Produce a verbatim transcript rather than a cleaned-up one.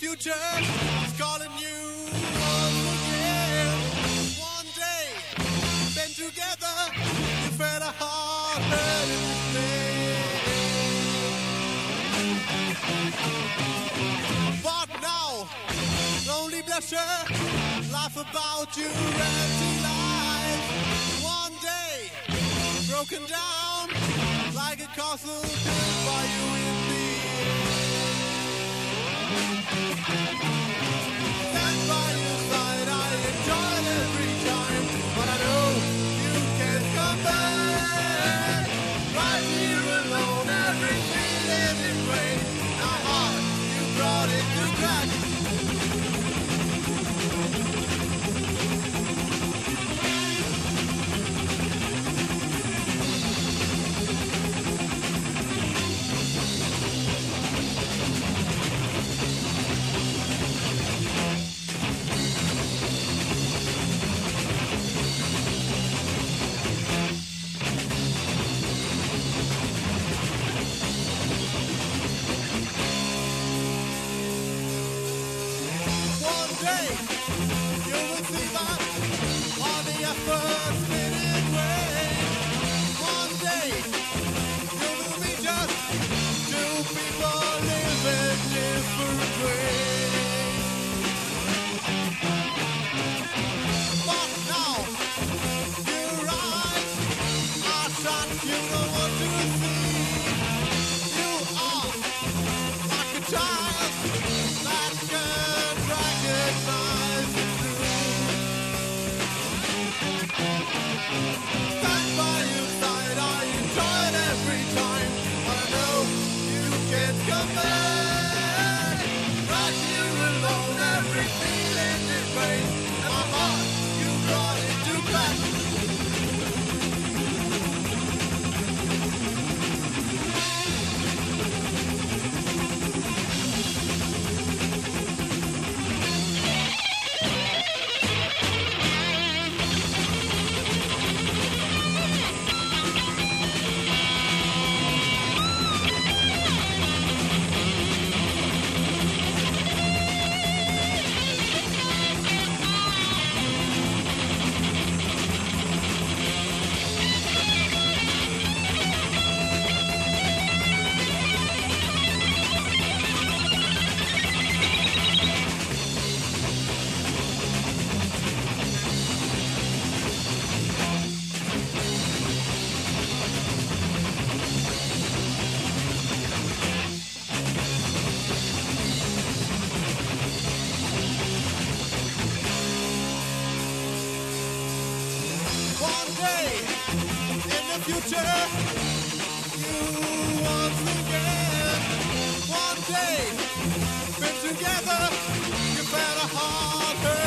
future is calling you once again. One day, been together, you felt a heart hurting today. But now, lonely pleasure, laugh about your empty life. One day, broken down like a castle built by you in the stand by your side, I enjoy it every time, but I know you can't come back. Right here alone, every feeling in rain. My heart, you brought it to crack. Future, you once again. One day, been together, you felt a heart hurt.